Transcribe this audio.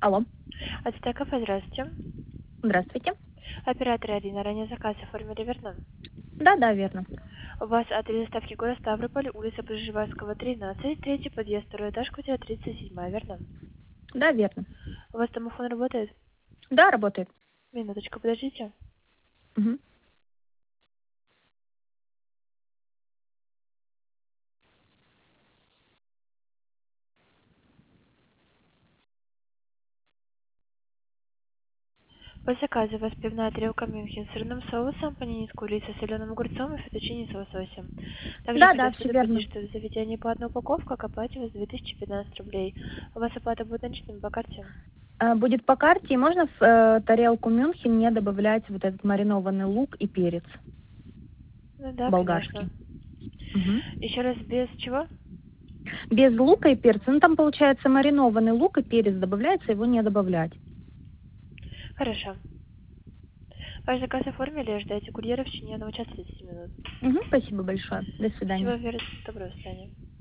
Алло, АТТ кафе, здравствуйте. здравствуйте. Оператор Арина, ранее заказ оформили, верно? Да, верно. У вас адрес доставки город Ставрополь, улица Пржевальского, 13, третий подъезд, второй этаж, квартира 37, верно? Да, верно. У вас домофон работает? Да, работает. Минуточку, подождите. Мгм. По заказу у вас пивная тарелка Мюнхен с сырным соусом, панини с курицей, соленым огурцом и фетучини с лососем. Также Да, придется все верно. предупредить, что в заведении по одной упаковке, как оплачивать 2015 рублей. У вас оплата будет наличными по карте? Будет по карте, и можно в тарелку Мюнхен не добавлять вот этот маринованный лук и перец Ну да, конечно. болгарский. Мгм. Еще раз, без чего? Без лука и перца. Ну, там получается маринованный лук и перец добавляется, его не добавлять. Хорошо. Ваш заказ оформили, ждайте курьера в течение 1 часа 30 минут. Мгм, спасибо большое. До свидания. Всего веры, доброго свидания.